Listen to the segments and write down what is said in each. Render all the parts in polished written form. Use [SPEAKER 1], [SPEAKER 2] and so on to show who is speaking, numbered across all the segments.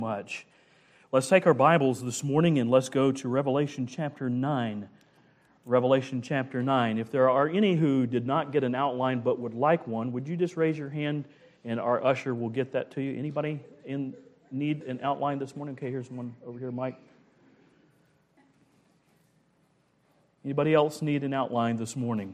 [SPEAKER 1] Much. Let's take our Bibles this morning and let's go to Revelation chapter 9. Revelation chapter 9. If there are any who did not get an outline but would like one, would you just raise your hand and our usher will get that to you? Anybody need an outline this morning? Okay, here's one over here, Mike. Anybody else need an outline this morning?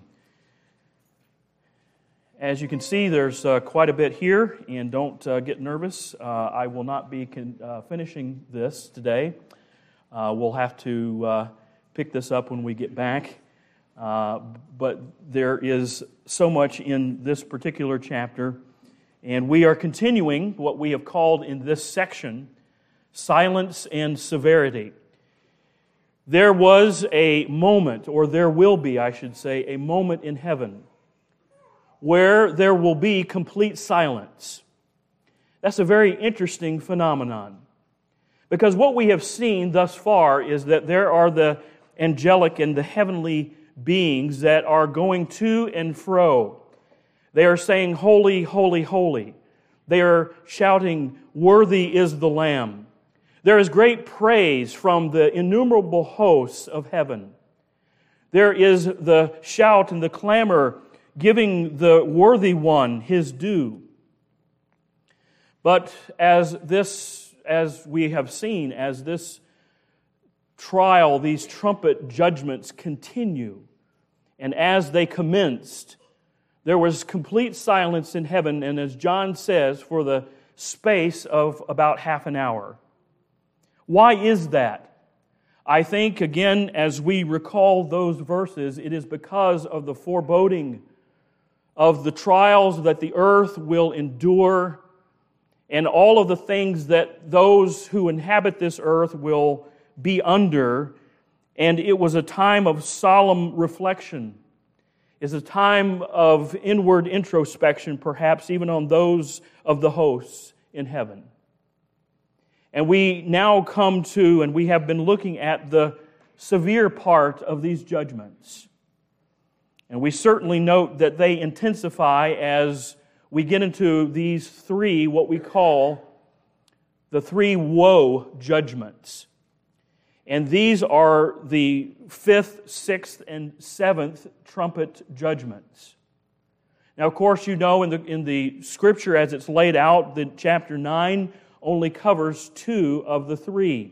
[SPEAKER 1] As you can see, there's quite a bit here, and don't get nervous. I will not be finishing this today. We'll have to pick this up when we get back. But there is so much in this particular chapter, and we are continuing what we have called in this section, Silence and Severity. There was a moment, or there will be, I should say, a moment in heaven where there will be complete silence. That's a very interesting phenomenon. Because what we have seen thus far is that there are the angelic and the heavenly beings that are going to and fro. They are saying, "Holy, holy, holy." They are shouting, "Worthy is the Lamb." There is great praise from the innumerable hosts of heaven. There is the shout and the clamor giving the worthy one his due. But as we have seen, as this trial, these trumpet judgments continue, and as they commenced, there was complete silence in heaven, and as John says, for the space of about half an hour. Why is that? I think, again, as we recall those verses, it is because of the foreboding of the trials that the earth will endure and all of the things that those who inhabit this earth will be under. And it was a time of solemn reflection. It's a time of inward introspection, perhaps even on those of the hosts in heaven. And we now come to, and we have been looking at the severe part of these judgments. And we certainly note that they intensify as we get into these three, what we call the three woe judgments. And these are the 5th, 6th, and 7th trumpet judgments. Now, of course, you know in the Scripture as it's laid out that chapter 9 only covers 2 of the 3.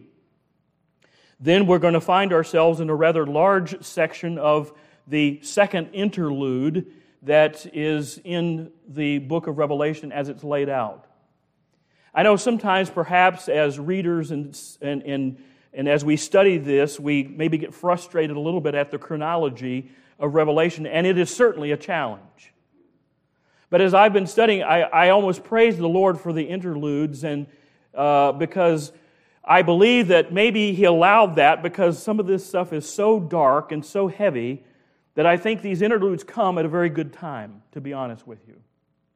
[SPEAKER 1] Then we're going to find ourselves in a rather large section of the second interlude that is in the book of Revelation as it's laid out. I know sometimes perhaps as readers and as we study this, we maybe get frustrated a little bit at the chronology of Revelation, and it is certainly a challenge. But as I've been studying, I almost praise the Lord for the interludes, and because I believe that maybe He allowed that because some of this stuff is so dark and so heavy that I think these interludes come at a very good time, to be honest with you.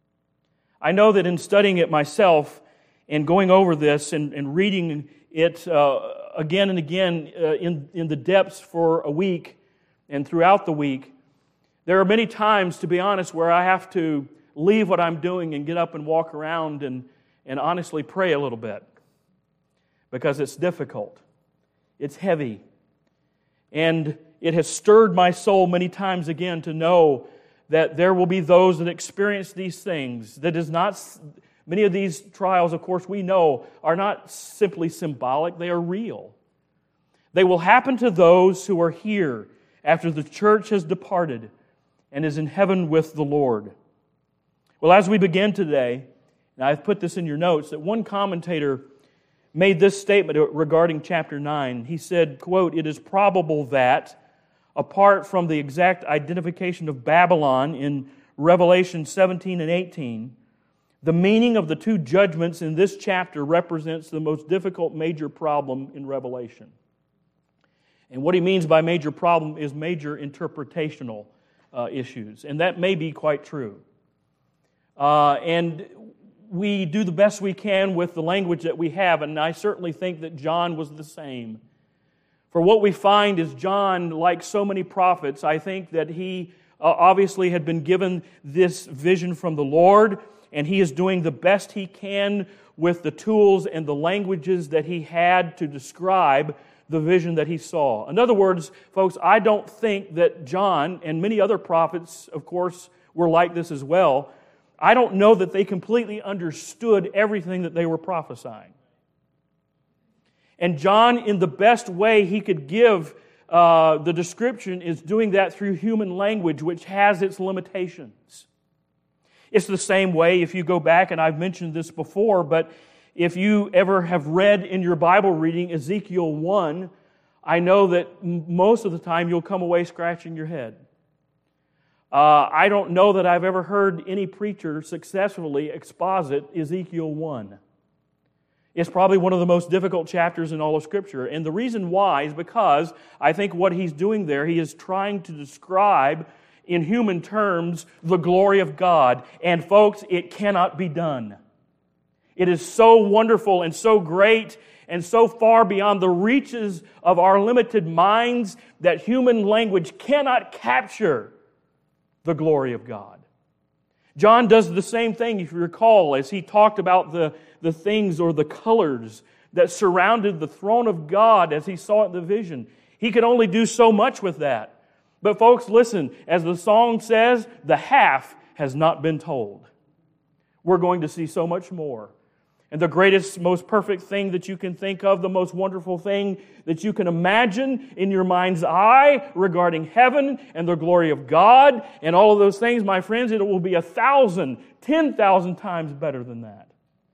[SPEAKER 1] I know that in studying it myself and going over this and reading it again and again in the depths for a week and throughout the week, there are many times, to be honest, where I have to leave what I'm doing and get up and walk around and honestly pray a little bit because it's difficult. It's heavy. And it has stirred my soul many times again to know that there will be those that experience these things. That is not, many of these trials, of course, we know, are not simply symbolic, they are real. They will happen to those who are here after the church has departed and is in heaven with the Lord. Well, as we begin today, and I've put this in your notes, that one commentator made this statement regarding chapter 9. He said, quote, "It is probable that, apart from the exact identification of Babylon in Revelation 17 and 18, the meaning of the 2 judgments in this chapter represents the most difficult major problem in Revelation." And what he means by major problem is major interpretational issues. And that may be quite true. And we do the best we can with the language that we have, and I certainly think that John was the same. For what we find is John, like so many prophets, I think that he obviously had been given this vision from the Lord, and he is doing the best he can with the tools and the languages that he had to describe the vision that he saw. In other words, folks, I don't think that John and many other prophets, of course, were like this as well. I don't know that they completely understood everything that they were prophesying. And John, in the best way he could give the description, is doing that through human language, which has its limitations. It's the same way if you go back, and I've mentioned this before, but if you ever have read in your Bible reading Ezekiel 1, I know that most of the time you'll come away scratching your head. I don't know that I've ever heard any preacher successfully exposit Ezekiel 1. It's probably one of the most difficult chapters in all of Scripture. And the reason why is because I think what he's doing there, he is trying to describe in human terms the glory of God. And folks, it cannot be done. It is so wonderful and so great and so far beyond the reaches of our limited minds that human language cannot capture the glory of God. John does the same thing, if you recall, as he talked about the things or the colors that surrounded the throne of God as he saw it in the vision. He could only do so much with that. But folks, listen, as the song says, the half has not been told. We're going to see so much more. And the greatest, most perfect thing that you can think of, the most wonderful thing that you can imagine in your mind's eye regarding heaven and the glory of God and all of those things, my friends, it will be 1,000, 10,000 times better than that.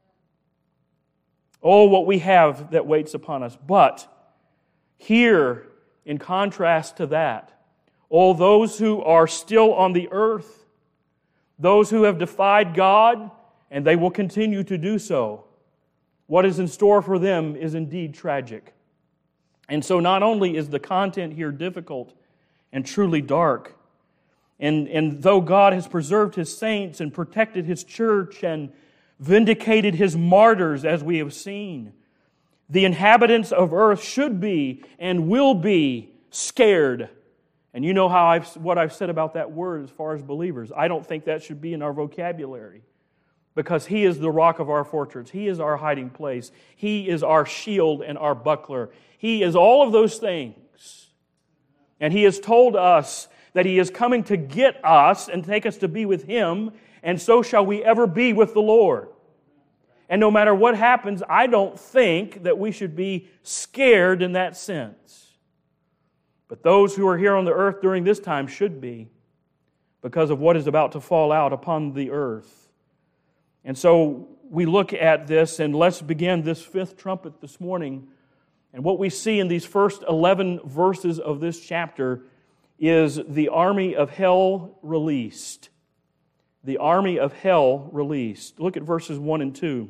[SPEAKER 1] Oh, what we have that waits upon us. But here, in contrast to that, all those who are still on the earth, those who have defied God, and they will continue to do so, what is in store for them is indeed tragic. And so not only is the content here difficult and truly dark, and though God has preserved His saints and protected His church and vindicated His martyrs, as we have seen, the inhabitants of earth should be and will be scared. And you know what I've said about that word as far as believers. I don't think that should be in our vocabulary, because He is the rock of our fortress. He is our hiding place. He is our shield and our buckler. He is all of those things. And He has told us that He is coming to get us and take us to be with Him, and so shall we ever be with the Lord. And no matter what happens, I don't think that we should be scared in that sense. But those who are here on the earth during this time should be, because of what is about to fall out upon the earth. And so we look at this, and let's begin this fifth trumpet this morning. And what we see in these first 11 verses of this chapter is the army of hell released. The army of hell released. Look at verses 1 and 2.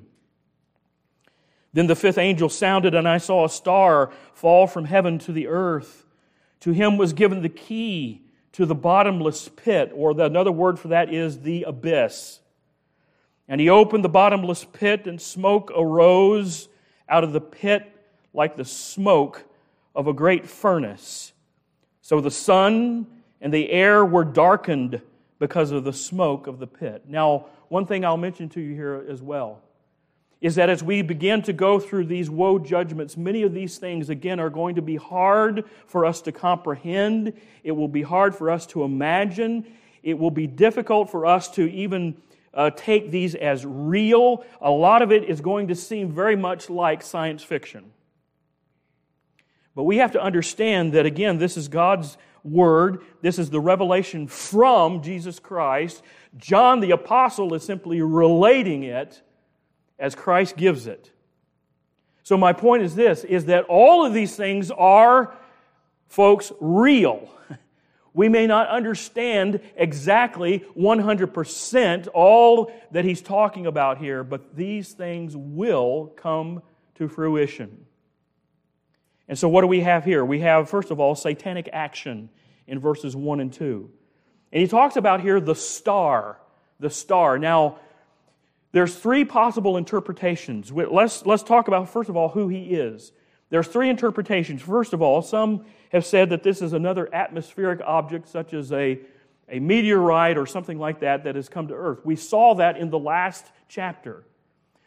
[SPEAKER 1] Then the fifth angel sounded, and I saw a star fall from heaven to the earth. To him was given the key to the bottomless pit, or another word for that is the abyss. And he opened the bottomless pit, and smoke arose out of the pit like the smoke of a great furnace. So the sun and the air were darkened because of the smoke of the pit. Now, one thing I'll mention to you here as well is that as we begin to go through these woe judgments, many of these things, again, are going to be hard for us to comprehend. It will be hard for us to imagine. It will be difficult for us to even take these as real. A lot of it is going to seem very much like science fiction. But we have to understand that, again, this is God's Word. This is the revelation from Jesus Christ. John the Apostle is simply relating it as Christ gives it. So my point is this, is that all of these things are, folks, real. We may not understand exactly 100% all that he's talking about here, but these things will come to fruition. And so what do we have here? We have, first of all, satanic action in verses 1 and 2. And he talks about here the star. The star. Now, there's three possible interpretations. Let's talk about, first of all, who he is. There's three interpretations. First of all, some have said that this is another atmospheric object, such as a meteorite or something like that has come to earth. We saw that in the last chapter,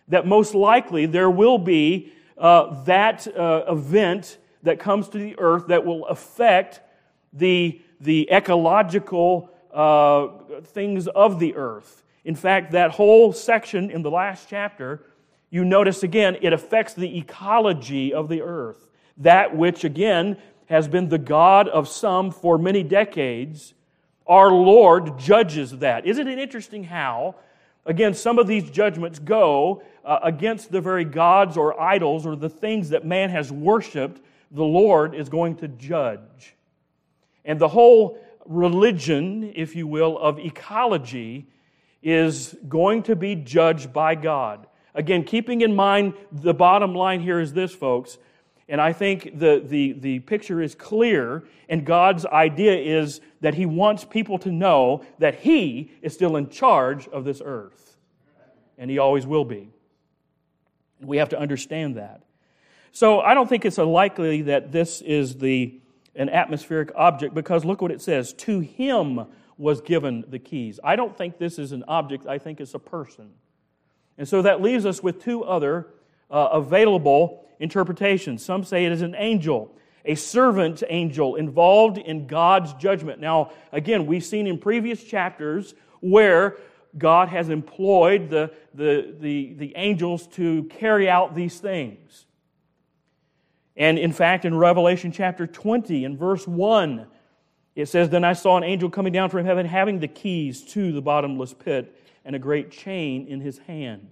[SPEAKER 1] that most likely there will be that event that comes to the earth that will affect the ecological things of the earth. In fact, that whole section in the last chapter, you notice again, it affects the ecology of the earth. That which, again, has been the God of some for many decades, our Lord judges that. Isn't it interesting how, again, some of these judgments go against the very gods or idols or the things that man has worshipped, the Lord is going to judge. And the whole religion, if you will, of ecology is going to be judged by God. Again, keeping in mind the bottom line here is this, folks, and I think the picture is clear, and God's idea is that He wants people to know that He is still in charge of this earth. And He always will be. We have to understand that. So I don't think it's unlikely that this is an atmospheric object, because look what it says, to Him was given the keys. I don't think this is an object, I think it's a person. And so that leaves us with two other available interpretations. Some say it is an angel, a servant angel involved in God's judgment. Now, again, we've seen in previous chapters where God has employed the angels to carry out these things. And in fact, in Revelation chapter 20, in verse 1, it says, "Then I saw an angel coming down from heaven, having the keys to the bottomless pit and a great chain in his hand."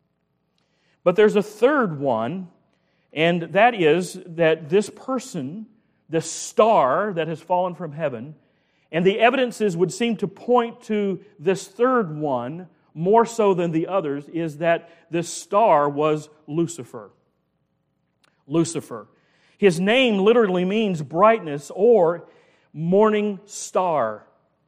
[SPEAKER 1] But there's a third one, and that is that this person, this star that has fallen from heaven, and the evidences would seem to point to this third one more so than the others, is that this star was Lucifer. Lucifer. His name literally means brightness or morning star.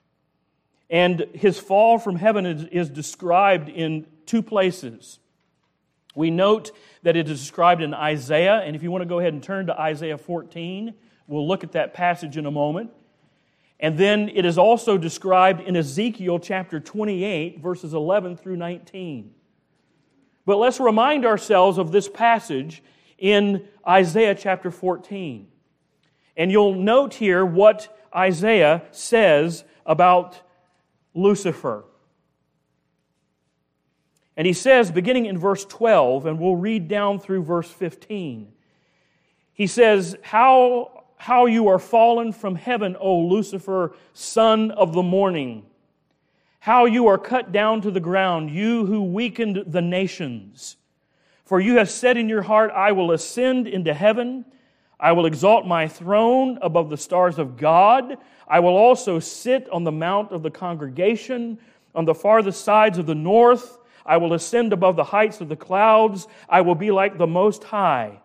[SPEAKER 1] And his fall from heaven is described in two places. We note that it is described in Isaiah, and if you want to go ahead and turn to Isaiah 14, we'll look at that passage in a moment. And then it is also described in Ezekiel chapter 28, verses 11 through 19. But let's remind ourselves of this passage in Isaiah chapter 14. And you'll note here what Isaiah says about Lucifer. And he says, beginning in verse 12, and we'll read down through verse 15, he says, How you are fallen from heaven, O Lucifer, son of the morning. How you are cut down to the ground, you who weakened the nations. For you have said in your heart, I will ascend into heaven. I will exalt my throne above the stars of God. I will also sit on the mount of the congregation, on the farthest sides of the north. I will ascend above the heights of the clouds. I will be like the Most High.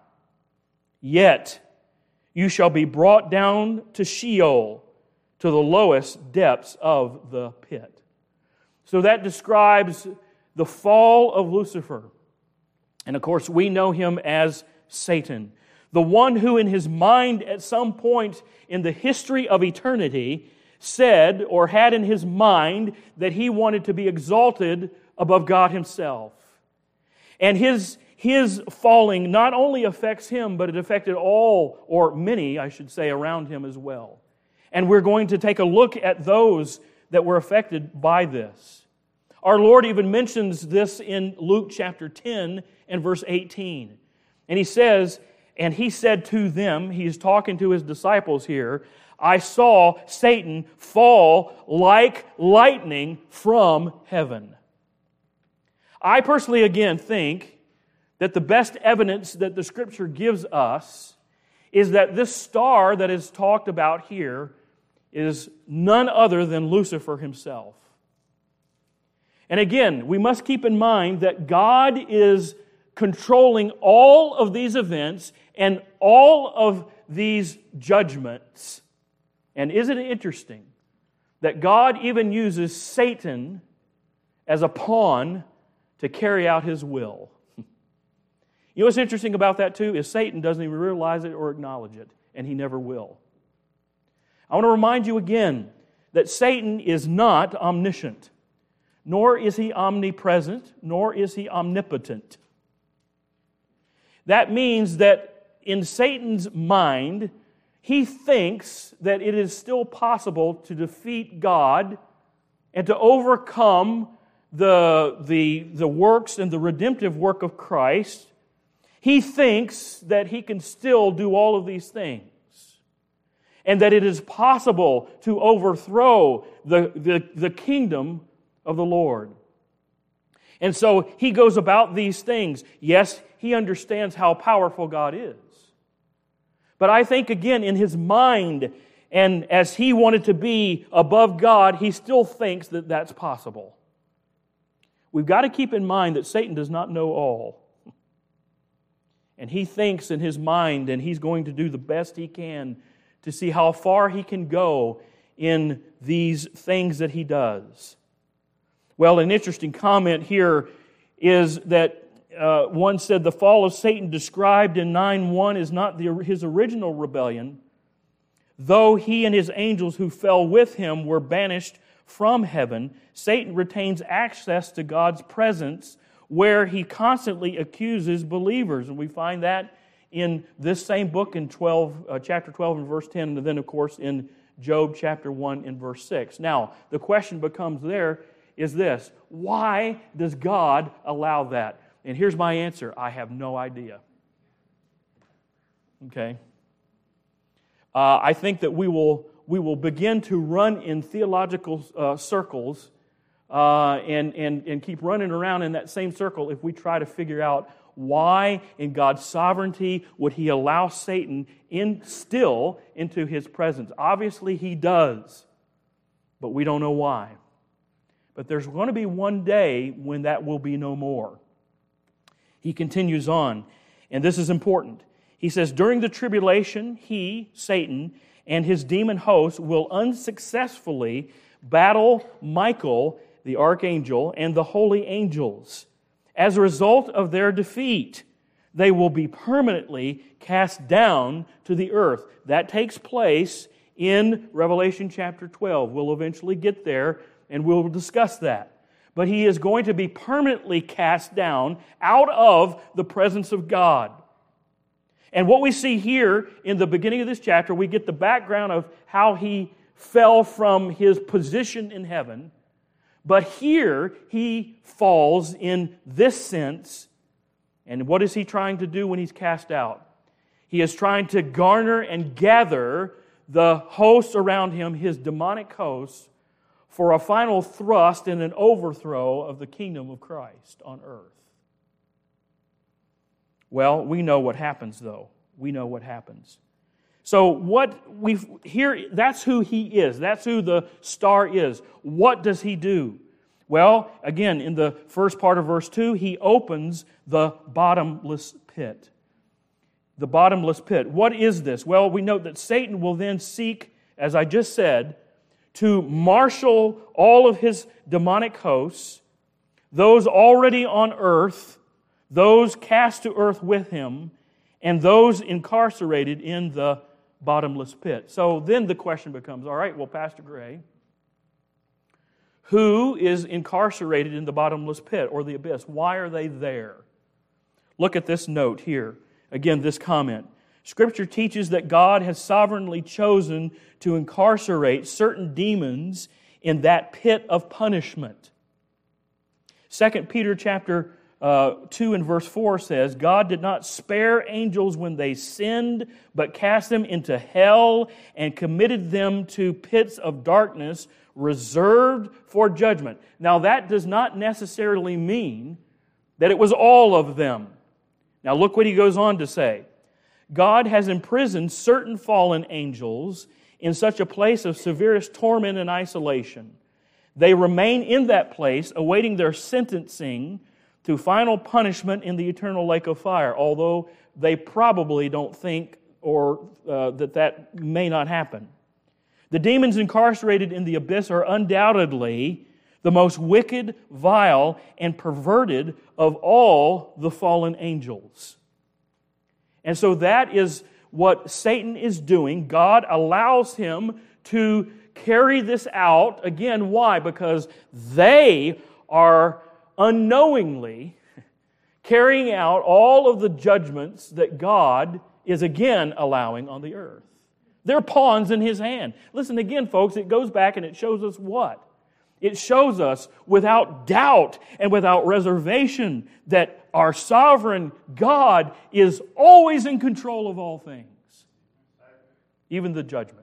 [SPEAKER 1] Yet you shall be brought down to Sheol, to the lowest depths of the pit. So that describes the fall of Lucifer. And of course, we know him as Satan, the one who in his mind at some point in the history of eternity said or had in his mind that he wanted to be exalted above God Himself. And his falling not only affects him, but it affected all, or many, I should say, around him as well. And we're going to take a look at those that were affected by this. Our Lord even mentions this in Luke chapter 10 and verse 18. And He says, and He said to them, He's talking to His disciples here, I saw Satan fall like lightning from heaven. I personally, again, think that the best evidence that the Scripture gives us is that this star that is talked about here is none other than Lucifer himself. And again, we must keep in mind that God is controlling all of these events and all of these judgments. And isn't it interesting that God even uses Satan as a pawn to carry out His will? You know what's interesting about that too is Satan doesn't even realize it or acknowledge it, and he never will. I want to remind you again that Satan is not omniscient, nor is he omnipresent, nor is he omnipotent. That means that in Satan's mind, he thinks that it is still possible to defeat God and to overcome the works and the redemptive work of Christ. He thinks that he can still do all of these things, and that it is possible to overthrow the kingdom of the Lord. And so he goes about these things. Yes, he understands how powerful God is. But I think, again, in his mind, and as he wanted to be above God, he still thinks that that's possible. We've got to keep in mind that Satan does not know all. And he thinks in his mind, and he's going to do the best he can to see how far he can go in these things that he does. Well, an interesting comment here is that one said the fall of Satan described in 9:1 is not his original rebellion, though he and his angels who fell with him were banished from heaven. Satan retains access to God's presence where he constantly accuses believers. And we find that in this same book in chapter 12 and verse 10, and then, of course, in Job chapter 1 and verse 6. Now, the question becomes there is this: why does God allow that? And here's my answer: I have no idea. Okay? I think that we will begin to run in theological circles and keep running around in that same circle if we try to figure out why in God's sovereignty would He allow Satan still into His presence. Obviously He does, but we don't know why. But there's going to be one day when that will be no more. He continues on, and this is important. He says, during the tribulation, he, Satan, and his demon hosts will unsuccessfully battle Michael, the archangel, and the holy angels. As a result of their defeat, they will be permanently cast down to the earth. That takes place in Revelation chapter 12. We'll eventually get there, and we'll discuss that. But he is going to be permanently cast down out of the presence of God. And what we see here in the beginning of this chapter, we get the background of how he fell from his position in heaven. But here he falls in this sense. And what is he trying to do when he's cast out? He is trying to garner and gather the hosts around him, his demonic hosts, for a final thrust and an overthrow of the kingdom of Christ on earth. Well, we know what happens, though. We know what happens. So what we here, that's who he is. That's who the star is. What does he do? Well, again, in the first part of verse 2, he opens the bottomless pit. The bottomless pit. What is this? Well, we note that Satan will then seek, as I just said, to marshal all of his demonic hosts, those already on earth, those cast to earth with him, and those incarcerated in the bottomless pit. So then the question becomes, all right, well, Pastor Gray, who is incarcerated in the bottomless pit or the abyss? Why are they there? Look at this note here. Again, this comment. Scripture teaches that God has sovereignly chosen to incarcerate certain demons in that pit of punishment. 2 Peter chapter 2 and verse 4 says, God did not spare angels when they sinned, but cast them into hell and committed them to pits of darkness reserved for judgment. Now that does not necessarily mean that it was all of them. Now look what he goes on to say. God has imprisoned certain fallen angels in such a place of severest torment and isolation. They remain in that place, awaiting their sentencing to final punishment in the eternal lake of fire, although they probably don't think or that may not happen. The demons incarcerated in the abyss are undoubtedly the most wicked, vile, and perverted of all the fallen angels. And so that is what Satan is doing. God allows him to carry this out. Again, why? Because they are unknowingly carrying out all of the judgments that God is again allowing on the earth. They're pawns in His hand. Listen again, folks, it goes back and it shows us what? It shows us without doubt and without reservation that our sovereign God is always in control of all things, even the judgments.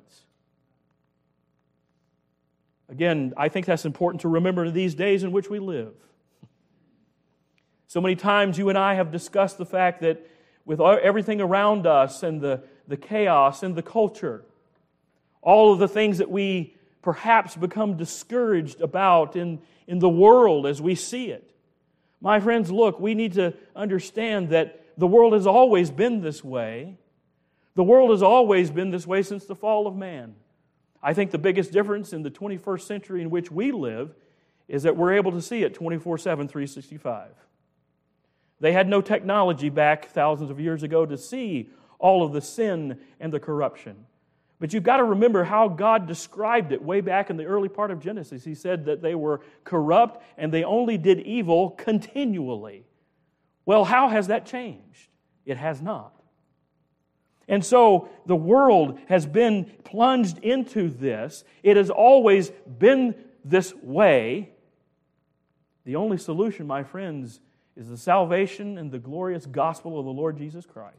[SPEAKER 1] Again, I think that's important to remember in these days in which we live. So many times you and I have discussed the fact that with everything around us and the chaos and the culture, all of the things that we perhaps become discouraged about in the world as we see it. My friends, look, we need to understand that the world has always been this way. The world has always been this way since the fall of man. I think the biggest difference in the 21st century in which we live is that we're able to see it 24/7, 365. They had no technology back thousands of years ago to see all of the sin and the corruption. But you've got to remember how God described it way back in the early part of Genesis. He said that they were corrupt and they only did evil continually. Well, how has that changed? It has not. And so the world has been plunged into this. It has always been this way. The only solution, my friends, is the salvation and the glorious gospel of the Lord Jesus Christ.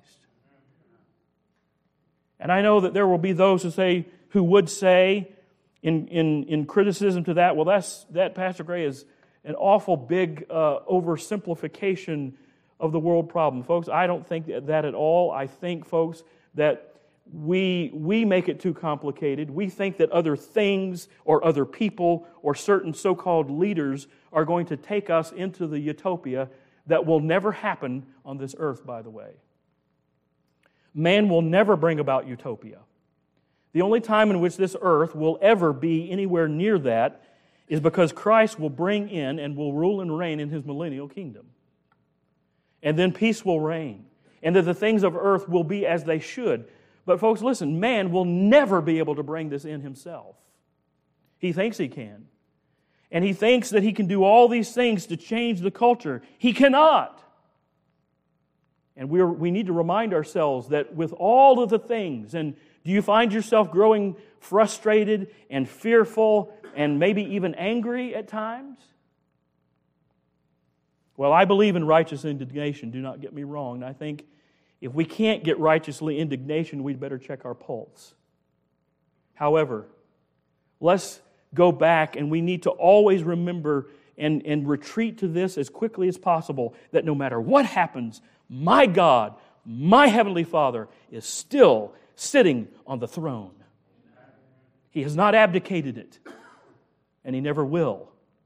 [SPEAKER 1] And I know that there will be those who would say in criticism to that, well, that Pastor Gray is an awful big oversimplification of the world problem. Folks, I don't think that at all. I think, folks, that we make it too complicated. We think that other things or other people or certain so-called leaders are going to take us into the utopia that will never happen on this earth, by the way. Man will never bring about utopia. The only time in which this earth will ever be anywhere near that is because Christ will bring in and will rule and reign in His millennial kingdom. And then peace will reign. And that the things of earth will be as they should. But folks, listen, man will never be able to bring this in himself. He thinks he can. And he thinks that he can do all these things to change the culture. He cannot. And we need to remind ourselves that with all of the things, and do you find yourself growing frustrated and fearful and maybe even angry at times? Well, I believe in righteous indignation, do not get me wrong. And I think if we can't get righteously indignation, we'd better check our pulse. However, let's go back, and we need to always remember and retreat to this as quickly as possible, that no matter what happens, my God, my Heavenly Father, is still sitting on the throne. He has not abdicated it, and He never will.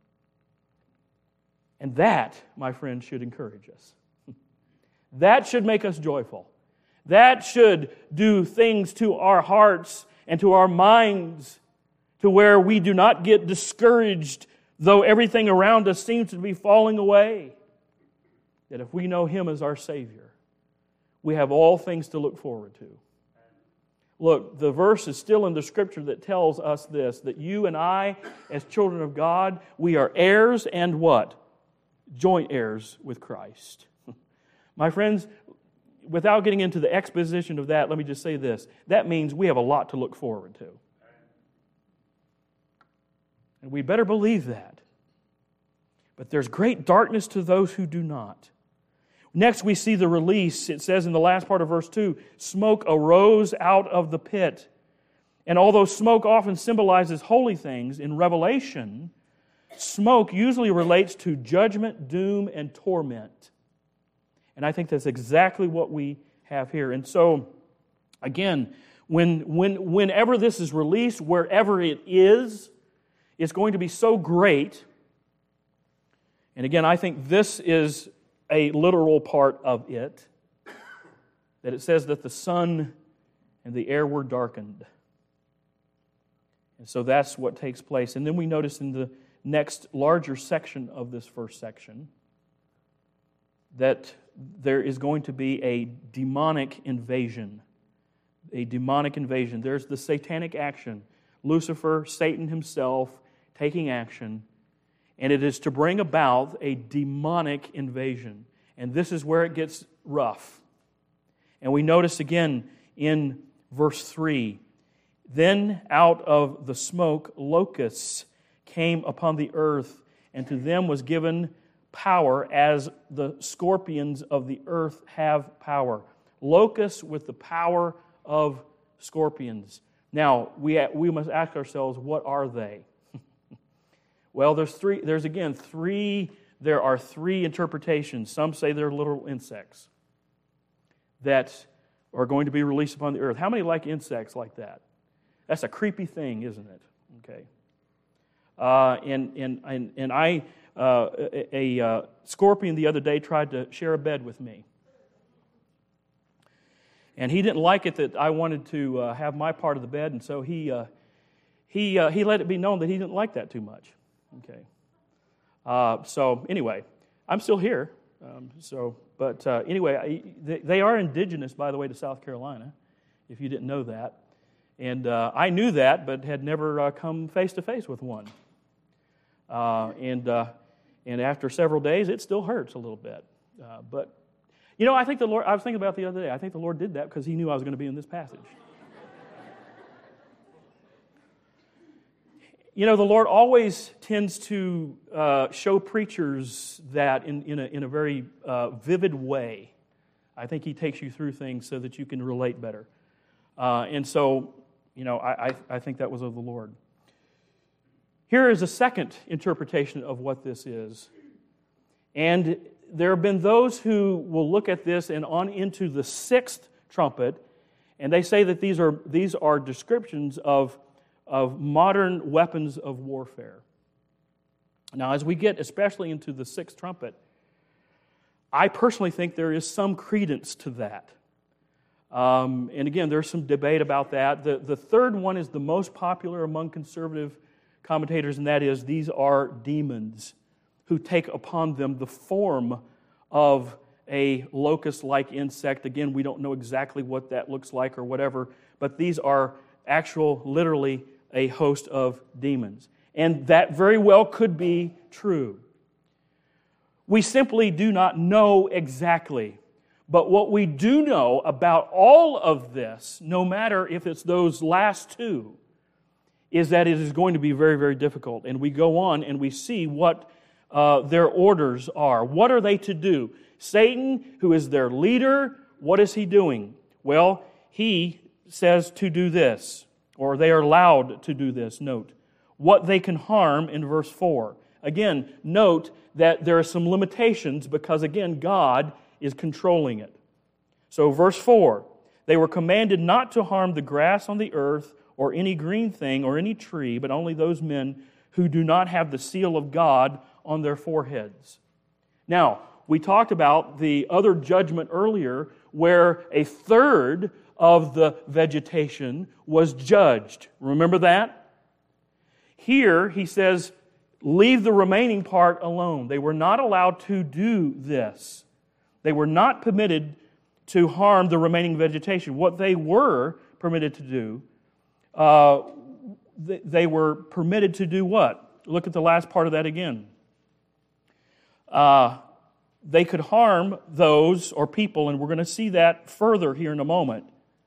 [SPEAKER 1] And that, my friends, should encourage us. That should make us joyful. That should do things to our hearts and to our minds to where we do not get discouraged though everything around us seems to be falling away. That if we know Him as our Savior, we have all things to look forward to. Look, the verse is still in the Scripture that tells us this, that you and I, as children of God, we are heirs and what? Joint heirs with Christ. My friends, without getting into the exposition of that, let me just say this. That means we have a lot to look forward to. And we better believe that. But there's great darkness to those who do not. Next, we see the release. It says in the last part of verse 2, smoke arose out of the pit. And although smoke often symbolizes holy things, in Revelation, smoke usually relates to judgment, doom, and torment. And I think that's exactly what we have here. And so, again, whenever this is released, wherever it is, it's going to be so great. And again, I think this is a literal part of it, that it says that the sun and the air were darkened. And so that's what takes place. And then we notice in the next larger section of this first section that there is going to be a demonic invasion. A demonic invasion. There's the satanic action. Lucifer, Satan himself, taking action. And it is to bring about a demonic invasion. And this is where it gets rough. And we notice again in verse 3, then out of the smoke locusts came upon the earth, and to them was given power as the scorpions of the earth have power. Locusts with the power of scorpions. Now, we must ask ourselves, what are they? Well, there are three interpretations. Some say they're literal insects that are going to be released upon the earth. How many like insects like that? That's a creepy thing, isn't it? Okay. A scorpion the other day tried to share a bed with me. And he didn't like it that I wanted to have my part of the bed, and so he let it be known that he didn't like that too much. Okay. So anyway, I'm still here. Anyway, they are indigenous, by the way, to South Carolina, if you didn't know that. And I knew that, but had never come face to face with one. And after several days, it still hurts a little bit. But I think the Lord. I was thinking about it the other day. I think the Lord did that because He knew I was going to be in this passage. The Lord always tends to show preachers that in a very vivid way. I think He takes you through things so that you can relate better. And so, I think that was of the Lord. Here is a second interpretation of what this is. And there have been those who will look at this and on into the sixth trumpet, and they say that these are descriptions of modern weapons of warfare. Now, as we get especially into the sixth trumpet, I personally think there is some credence to that. And again, there's some debate about that. The third one is the most popular among conservative commentators, and that is these are demons who take upon them the form of a locust-like insect. Again, we don't know exactly what that looks like or whatever, but these are literally a host of demons. And that very well could be true. We simply do not know exactly. But what we do know about all of this, no matter if it's those last two, is that it is going to be very, very difficult. And we go on and we see what their orders are. What are they to do? Satan, who is their leader, what is he doing? Well, he says to do this, or they are allowed to do this. Note what they can harm in verse 4. Again, note that there are some limitations because, again, God is controlling it. So verse 4, they were commanded not to harm the grass on the earth or any green thing or any tree, but only those men who do not have the seal of God on their foreheads. Now, we talked about the other judgment earlier where a third of the vegetation was judged. Remember that? Here, he says, leave the remaining part alone. They were not allowed to do this. They were not permitted to harm the remaining vegetation. What they were permitted to do, they were permitted to do what? Look at the last part of that again. They could harm those or people, and we're going to see that further here in a moment.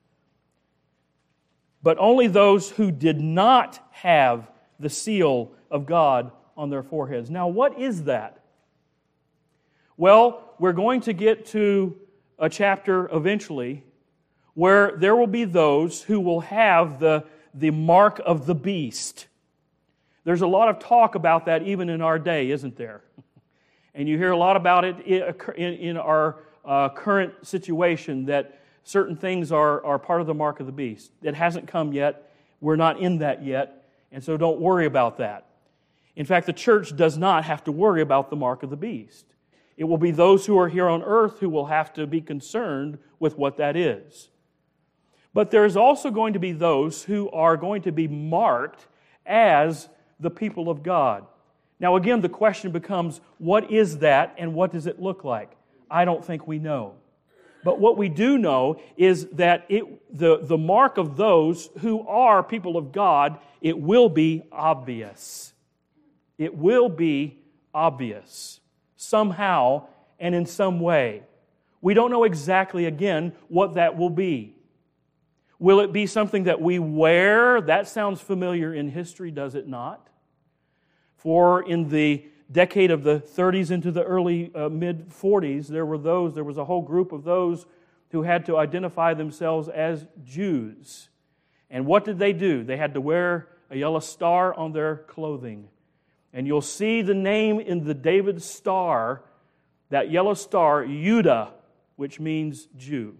[SPEAKER 1] But only those who did not have the seal of God on their foreheads. Now, what is that? Well, we're going to get to a chapter eventually where there will be those who will have the mark of the beast. There's a lot of talk about that even in our day, isn't there? And you hear a lot about it in our current situation, that certain things are part of the mark of the beast. It hasn't come yet. We're not in that yet, and so don't worry about that. In fact, the church does not have to worry about the mark of the beast. It will be those who are here on earth who will have to be concerned with what that is. But there's also going to be those who are going to be marked as the people of God. Now again, the question becomes, what is that and what does it look like? I don't think we know. But what we do know is that the mark of those who are people of God, it will be obvious. It will be obvious somehow and in some way. We don't know exactly, again, what that will be. Will it be something that we wear? That sounds familiar in history, does it not? For in the decade of the 30s into the early mid-40s, there was a whole group of those who had to identify themselves as Jews. And what did they do? They had to wear a yellow star on their clothing. And you'll see the name in the David star, that yellow star, Judah, which means Jew.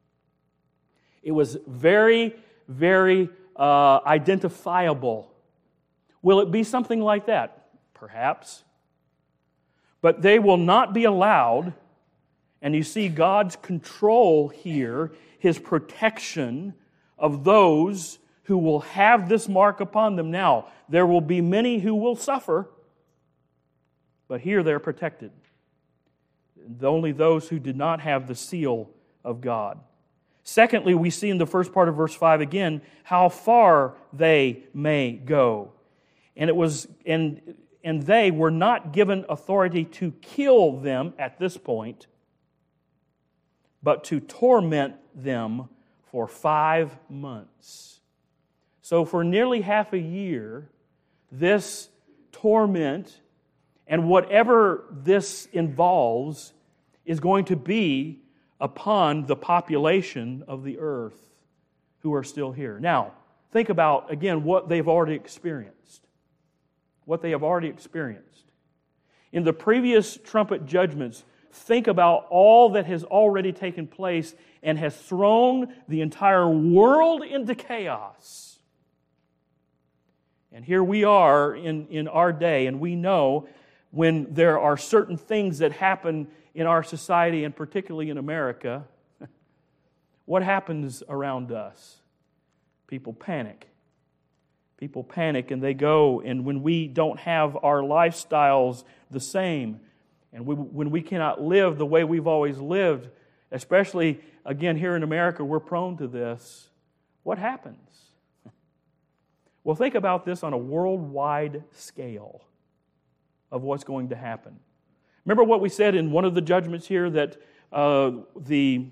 [SPEAKER 1] It was very, very identifiable. Will it be something like that? Perhaps. But they will not be allowed, and you see God's control here, His protection of those who will have this mark upon them. Now, there will be many who will suffer, but here they're protected. Only those who did not have the seal of God. Secondly, we see in the first part of verse 5 again how far they may go. And they were not given authority to kill them at this point, but to torment them for 5 months. So for nearly half a year, this torment and whatever this involves is going to be upon the population of the earth who are still here. Now, think about, again, what they've already experienced. What they have already experienced. In the previous trumpet judgments, think about all that has already taken place and has thrown the entire world into chaos. And here we are in our day, and we know when there are certain things that happen in our society, and particularly in America, what happens around us? People panic. People panic and they go, and when we don't have our lifestyles the same, and when we cannot live the way we've always lived, especially, again, here in America, we're prone to this, what happens? Well, think about this on a worldwide scale of what's going to happen. Remember what we said in one of the judgments here, that the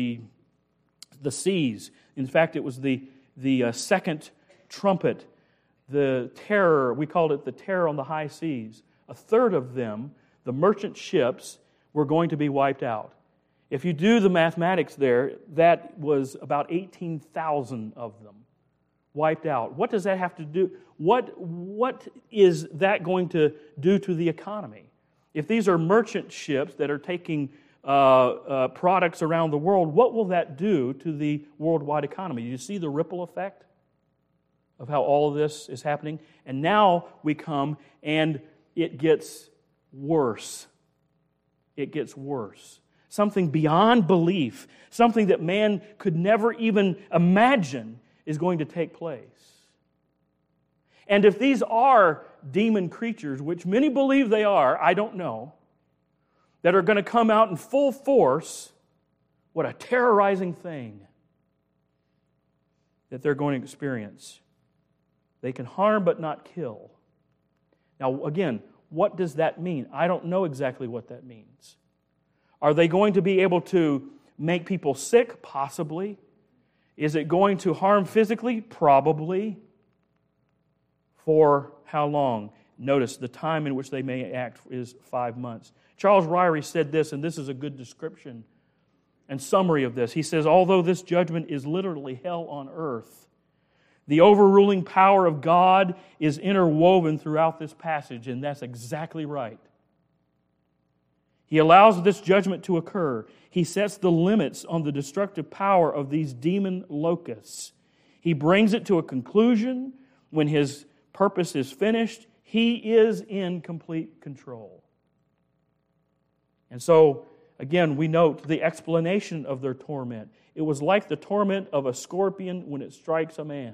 [SPEAKER 1] seas, in fact, it was the second trumpet, the terror, we called it the terror on the high seas. A third of them, the merchant ships, were going to be wiped out. If you do the mathematics there, that was about 18,000 of them wiped out. What does that have to do? What is that going to do to the economy? If these are merchant ships that are taking products around the world, what will that do to the worldwide economy? You see the ripple effect of how all of this is happening? And now we come and it gets worse. It gets worse. Something beyond belief, something that man could never even imagine is going to take place. And if these are demon creatures, which many believe they are, I don't know, that are going to come out in full force, what a terrorizing thing that they're going to experience. They can harm but not kill. Now, again, what does that mean? I don't know exactly what that means. Are they going to be able to make people sick? Possibly. Is it going to harm physically? Probably. For how long? Notice the time in which they may act is 5 months. Charles Ryrie said this, and this is a good description and summary of this. He says, although this judgment is literally hell on earth, the overruling power of God is interwoven throughout this passage, and that's exactly right. He allows this judgment to occur. He sets the limits on the destructive power of these demon locusts. He brings it to a conclusion. When His purpose is finished, He is in complete control. And so, again, we note the explanation of their torment. It was like the torment of a scorpion when it strikes a man.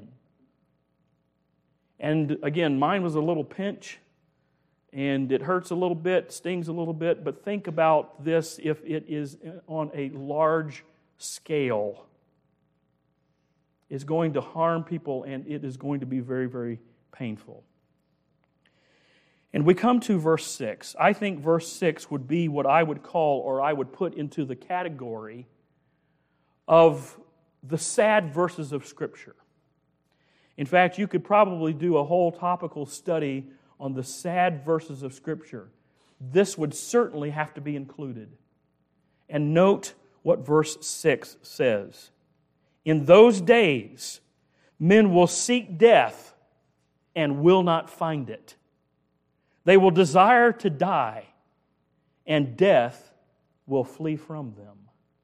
[SPEAKER 1] And again, mine was a little pinch, and it hurts a little bit, stings a little bit, but think about this if it is on a large scale. It's going to harm people, and it is going to be very, very painful. And we come to verse 6. I think verse 6 would be what I would call, or I would put into the category of the sad verses of Scripture. In fact, you could probably do a whole topical study on the sad verses of Scripture. This would certainly have to be included. And note what verse 6 says. In those days, men will seek death and will not find it. They will desire to die, and death will flee from them.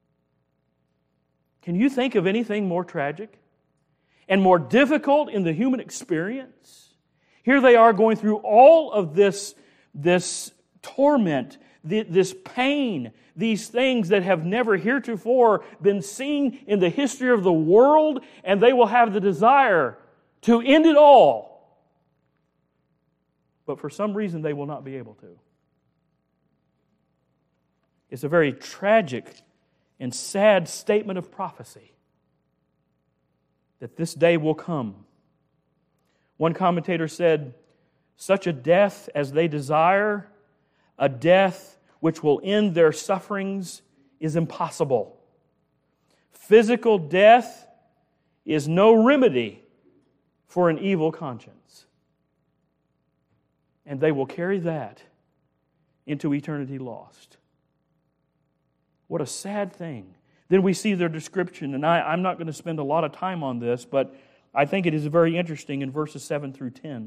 [SPEAKER 1] Can you think of anything more tragic and more difficult in the human experience? Here they are going through all of this torment, this pain, these things that have never heretofore been seen in the history of the world, and they will have the desire to end it all. But for some reason, they will not be able to. It's a very tragic and sad statement of prophecy that this day will come. One commentator said, such a death as they desire, a death which will end their sufferings, is impossible. Physical death is no remedy for an evil conscience. And they will carry that into eternity lost. What a sad thing. Then we see their description, and I'm not going to spend a lot of time on this, but I think it is very interesting in verses 7 through 10.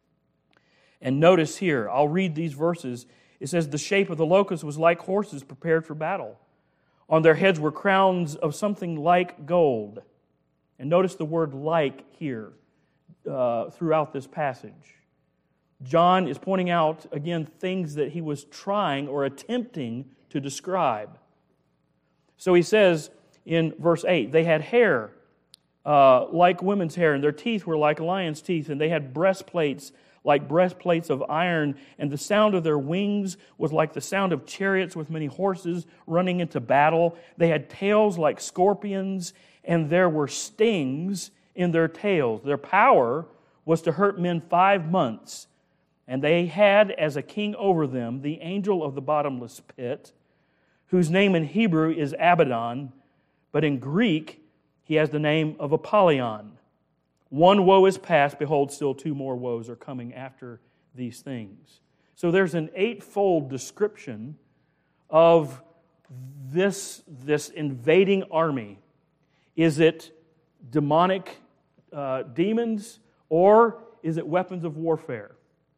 [SPEAKER 1] And notice here, I'll read these verses. It says, the shape of the locusts was like horses prepared for battle. On their heads were crowns of something like gold. And notice the word like here throughout this passage. John is pointing out, again, things that he was trying or attempting to describe. So he says in verse 8, they had hair like women's hair, and their teeth were like lion's teeth, and they had breastplates like breastplates of iron, and the sound of their wings was like the sound of chariots with many horses running into battle. They had tails like scorpions, and there were stings in their tails. Their power was to hurt men 5 months. And they had as a king over them the angel of the bottomless pit, whose name in Hebrew is Abaddon, but in Greek he has the name of Apollyon. One woe is past, behold, still 2 more woes are coming after these things. So there's an 8-fold description of this invading army. Is it demonic demons, or is it weapons of warfare?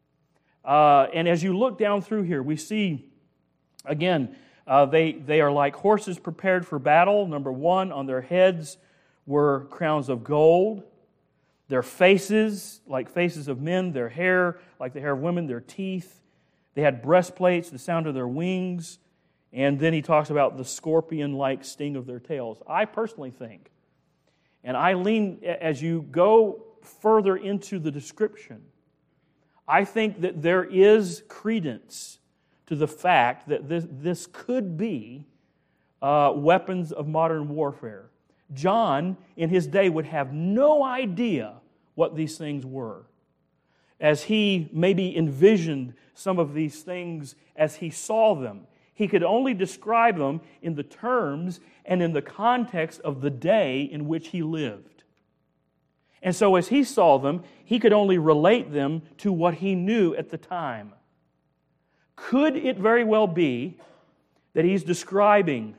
[SPEAKER 1] And as you look down through here, we see, again, they are like horses prepared for battle. Number 1, on their heads were crowns of gold. Their faces, like faces of men. Their hair, like the hair of women. Their teeth. They had breastplates, the sound of their wings. And then he talks about the scorpion-like sting of their tails. I personally think, and I lean, as you go further into the description, I think that there is credence to the fact that this could be weapons of modern warfare. John, in his day, would have no idea what these things were. As he maybe envisioned some of these things as he saw them, he could only describe them in the terms and in the context of the day in which he lived. And so as he saw them, he could only relate them to what he knew at the time. Could it very well be that he's describing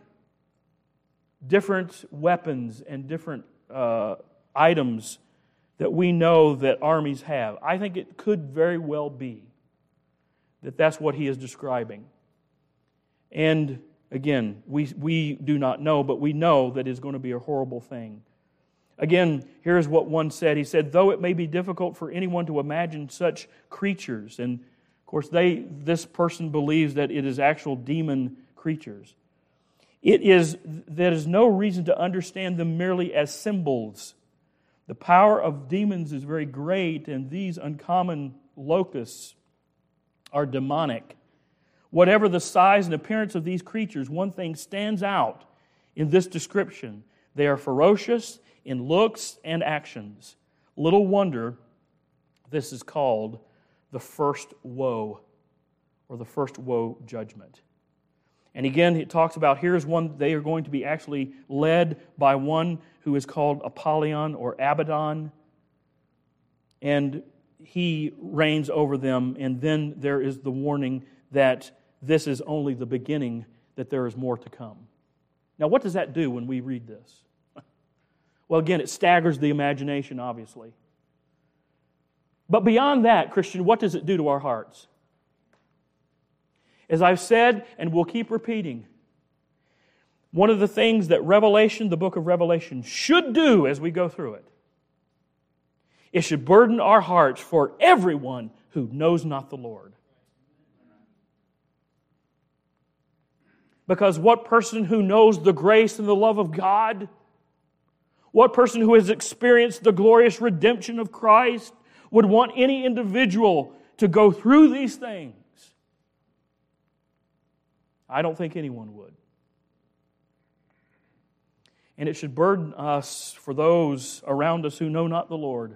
[SPEAKER 1] different weapons and different items that we know that armies have? I think it could very well be that that's what he is describing. And again, we do not know, but we know that it's going to be a horrible thing. Again, here's what one said. He said, though it may be difficult for anyone to imagine such creatures, and of course this person believes that it is actual demon creatures, there is no reason to understand them merely as symbols. The power of demons is very great, and these uncommon locusts are demonic. Whatever the size and appearance of these creatures, one thing stands out in this description. They are ferocious in looks and actions. Little wonder this is called the first woe, or the first woe judgment. And again, it talks about, here's one, they are going to be actually led by one who is called Apollyon or Abaddon, and he reigns over them. And then there is the warning that this is only the beginning, that there is more to come. Now, what does that do when we read this? Well, again, it staggers the imagination, obviously. But beyond that, Christian, what does it do to our hearts? As I've said, and we'll keep repeating, one of the things that Revelation, the book of Revelation, should do as we go through it, it should burden our hearts for everyone who knows not the Lord. Because what person who knows the grace and the love of God, what person who has experienced the glorious redemption of Christ would want any individual to go through these things? I don't think anyone would. And it should burden us for those around us who know not the Lord.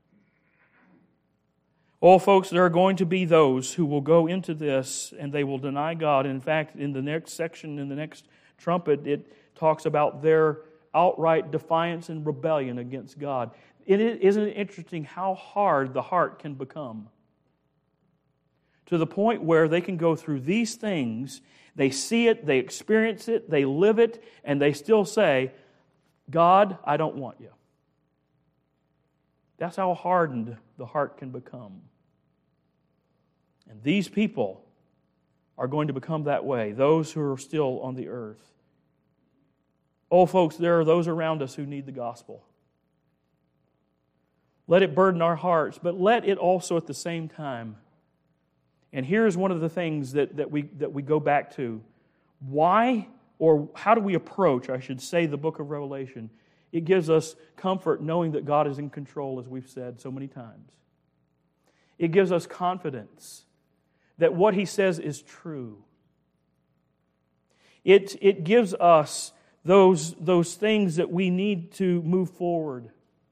[SPEAKER 1] Oh, folks, there are going to be those who will go into this and they will deny God. In fact, in the next section, in the next trumpet, it talks about their outright defiance and rebellion against God. Isn't it interesting how hard the heart can become? To the point where they can go through these things, they see it, they experience it, they live it, and they still say, God, I don't want you. That's how hardened the heart can become. And these people are going to become that way, those who are still on the earth. Oh, folks, there are those around us who need the gospel. Let it burden our hearts, but let it also at the same time. And here's one of the things that we go back to. Why, or how do we approach, I should say, the book of Revelation? It gives us comfort knowing that God is in control, as we've said so many times. It gives us confidence that what He says is true. It gives us those things that we need to move forward.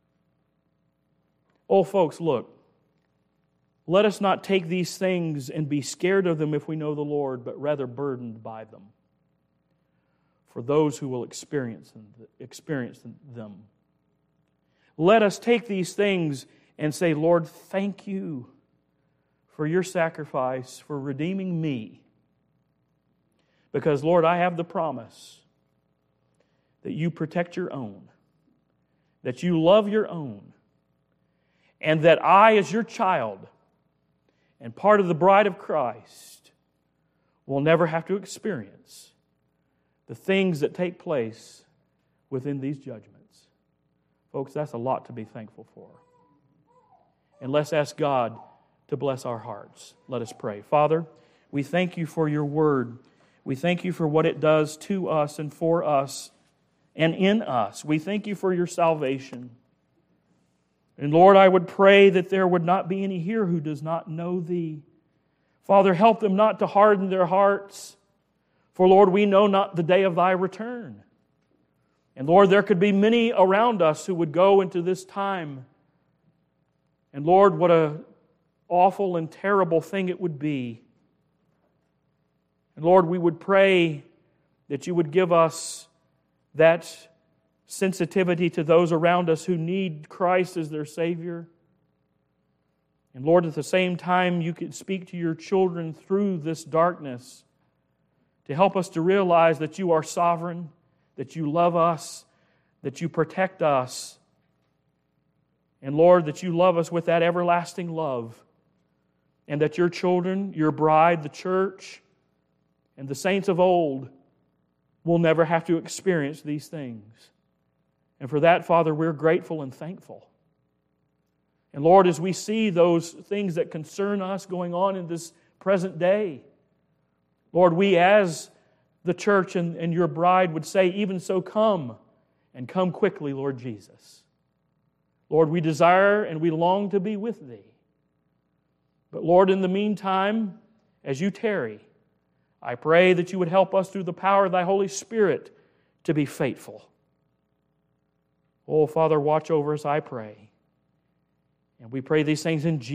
[SPEAKER 1] Oh, folks, look. Let us not take these things and be scared of them if we know the Lord, but rather burdened by them for those who will experience them. Let us take these things and say, Lord, thank you for your sacrifice, for redeeming me. Because, Lord, I have the promise that you protect your own, that you love your own, and that I, as your child, and part of the bride of Christ, will never have to experience the things that take place within these judgments. Folks, that's a lot to be thankful for. And let's ask God to bless our hearts. Let us pray. Father, we thank you for your word. We thank you for what it does to us and for us and in us. We thank you for your salvation. And Lord, I would pray that there would not be any here who does not know Thee. Father, help them not to harden their hearts. For Lord, we know not the day of Thy return. And Lord, there could be many around us who would go into this time. And Lord, what an awful and terrible thing it would be. And Lord, we would pray that you would give us that sensitivity to those around us who need Christ as their Savior. And Lord, at the same time, you could speak to your children through this darkness to help us to realize that you are sovereign, that you love us, that you protect us, and Lord, that you love us with that everlasting love, and that your children, your bride, the church, and the saints of old will never have to experience these things. And for that, Father, we're grateful and thankful. And Lord, as we see those things that concern us going on in this present day, Lord, we as the church and your bride would say, even so come, and come quickly, Lord Jesus. Lord, we desire and we long to be with Thee. But Lord, in the meantime, as you tarry, I pray that you would help us through the power of Thy Holy Spirit to be faithful. Oh, Father, watch over us, I pray. And we pray these things in Jesus' name.